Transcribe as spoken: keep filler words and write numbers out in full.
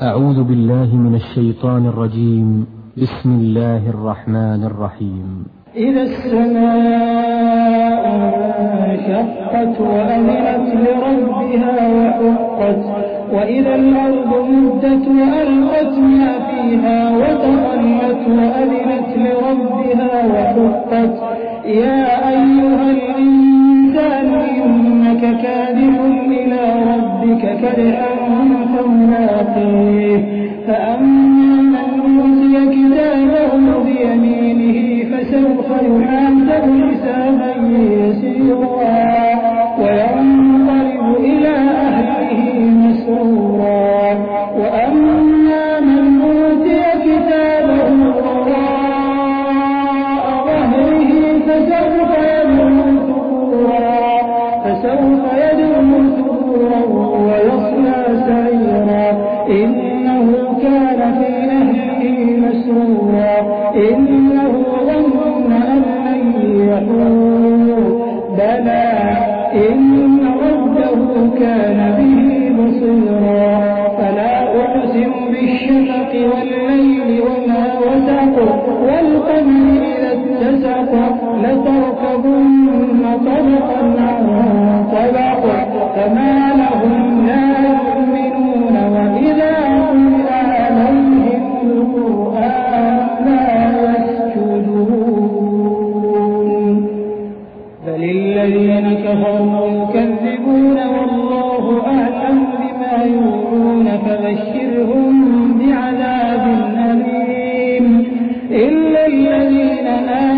أعوذ بالله من الشيطان الرجيم. بسم الله الرحمن الرحيم. إذا السماء انشقت وأذنت لربها وحقت وإذا الأرض مدت وألقت ما فيها وتخلت وأذنت لربها وحقت يا أيها الإنسان إنك كادح إلى ربك كدحا فملاقيه فأما من أوتي كتابه بيمينه فسوف يحاسب حسابا يسيرا وينقلب إلى أهله مسرورا وأما من أوتي كتابه وراء ظهره فسوف يدعو ثبورا فسوف يدعو ثبورا ويصلى سعيرا إنه كان في أهله مسرورا إنه ظن أن لن يحور بلى إن ربه كان به بصيرا فلا أقسم بالشفق والليل وما وسق والقمر إذا اتسق لتركبن طبقا عن طبق فما لهم لا يؤمنون وإذا قرئ عليهم القرآن لا يسجدون بل الذين كفروا يكذبون والله أعلم بما يوعون فبشرهم بعذاب أليم إلا الذين آمنوا